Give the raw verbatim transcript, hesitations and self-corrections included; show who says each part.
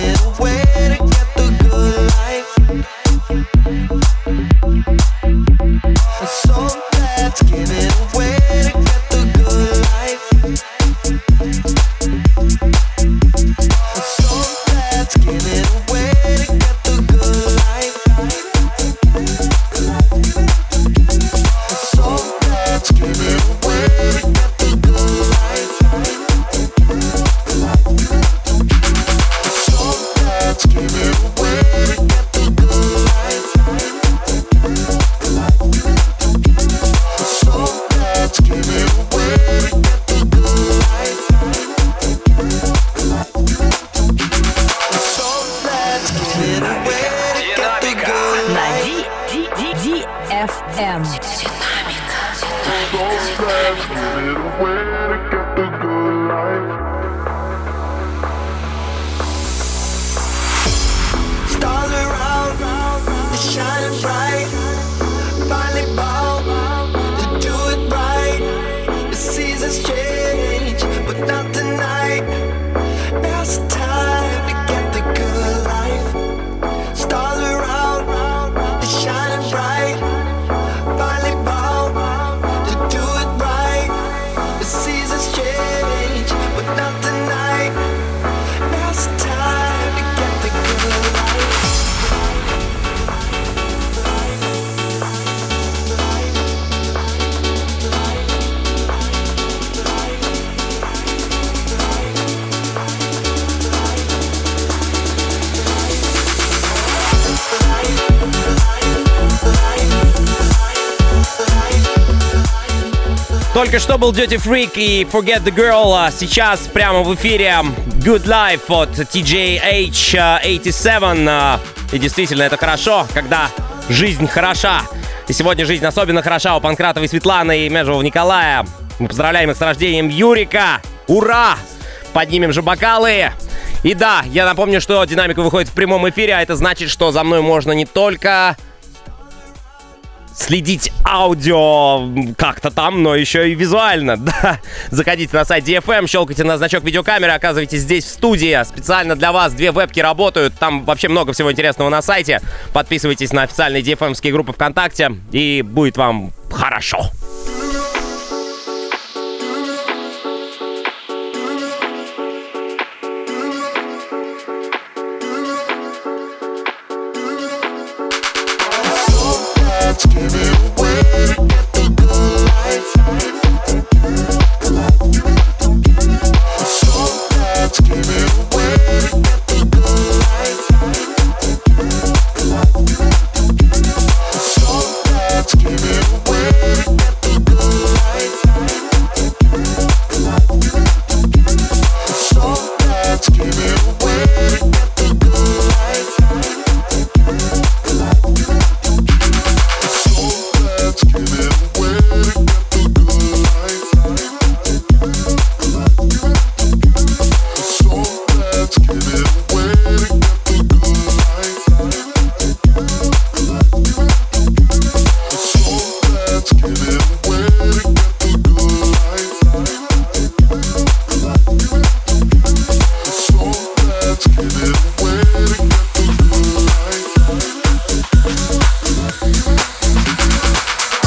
Speaker 1: it away to get the good life. So let's give it away to get the good life. So let's give it away to get the good life. So let's give it away to get the good life. So let's give it away to get the good life. So let's give it away to get the good life. So let's give it away to get the good
Speaker 2: На
Speaker 1: life.
Speaker 2: ди эф эм.
Speaker 1: Stars around, they're shining bright. Finally bound to do it right. The seasons change, but not tonight. Now's the time to get the good life. Stars around, they're shining bright. Finally bound to do it right. The seasons change, but not tonight. Now's the time to get the good life.
Speaker 3: Только что был Dirty Freak и Forget the Girl. а Сейчас прямо в эфире Good Life от ти джей эйч восемьдесят семь. а, И действительно, это хорошо, когда жизнь хороша. И сегодня жизнь особенно хороша у Панкратовой Светланы и Межевого Николая. Мы поздравляем их с рождением Юрика. Ура! Поднимем же бокалы. И да, я напомню, что Динамика выходит в прямом эфире, а это значит, что за мной можно не только следить аудио как-то там, но еще и визуально. Да. Заходите на сайт ди эф эм, щелкайте на значок видеокамеры, оказывайтесь здесь в студии. Специально для вас две вебки работают. Там вообще много всего интересного на сайте. Подписывайтесь на официальные ди эф эм-ские группы ВКонтакте, и будет вам хорошо.